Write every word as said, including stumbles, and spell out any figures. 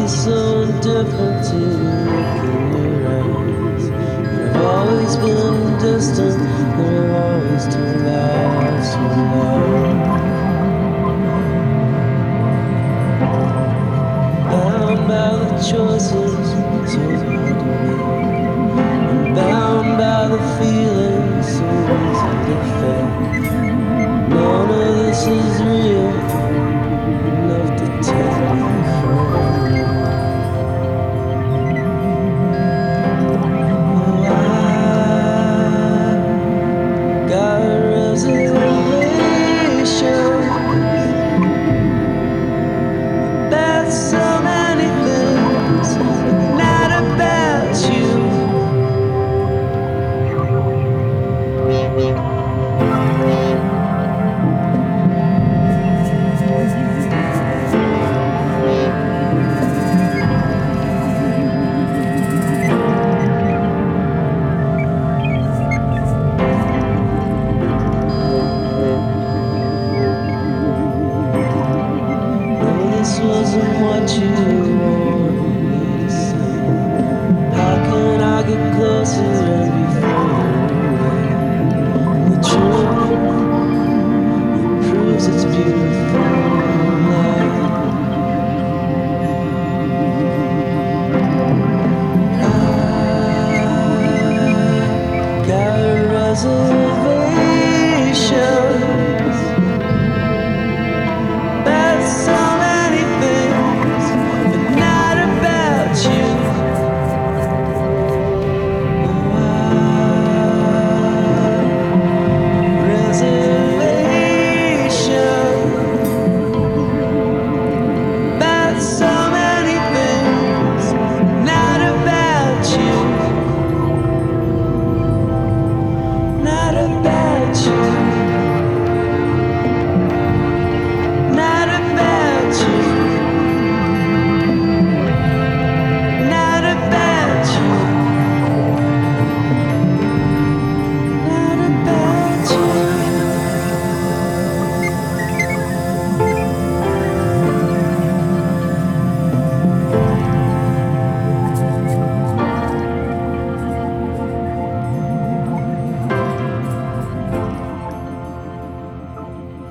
so different to look in your eyes. I've always been distant, and I've always too loud, so loud. Bound by the choices so hard to make, and bound by the feelings so easy to fake. None of this is real enough to take me from you. Oh, I got a reservation. That's so many things, but not about you. No, this wasn't what you